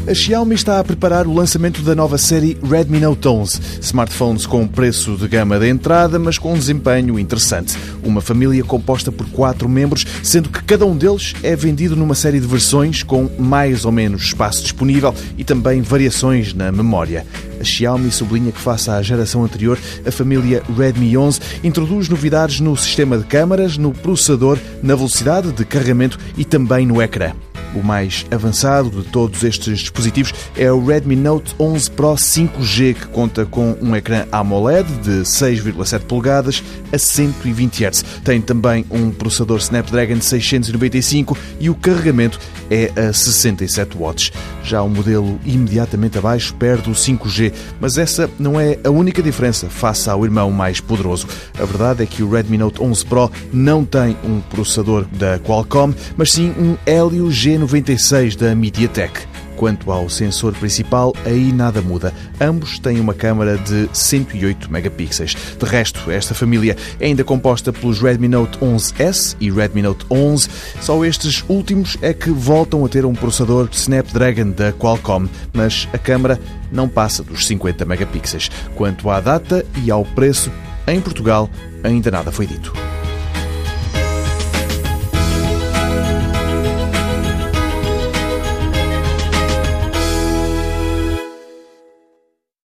A Xiaomi está a preparar o lançamento da nova série Redmi Note 11. Smartphones com preço de gama de entrada, mas com um desempenho interessante. Uma família composta por 4 membros, sendo que cada um deles é vendido numa série de versões com mais ou menos espaço disponível e também variações na memória. A Xiaomi sublinha que, face à geração anterior, a família Redmi 11 introduz novidades no sistema de câmaras, no processador, na velocidade de carregamento e também no ecrã. O mais avançado de todos estes dispositivos é o Redmi Note 11 Pro 5G, que conta com um ecrã AMOLED de 6,7 polegadas a 120 Hz. Tem também um processador Snapdragon 695 e o carregamento é a 67 watts. Já o modelo imediatamente abaixo perde o 5G, mas essa não é a única diferença face ao irmão mais poderoso. A verdade é que o Redmi Note 11 Pro não tem um processador da Qualcomm, mas sim um Helio G96 da MediaTek. Quanto ao sensor principal, aí nada muda. Ambos têm uma câmara de 108 megapixels. De resto, esta família é ainda composta pelos Redmi Note 11S e Redmi Note 11. Só estes últimos é que voltam a ter um processador Snapdragon da Qualcomm, mas a câmara não passa dos 50 megapixels. Quanto à data e ao preço, em Portugal ainda nada foi dito.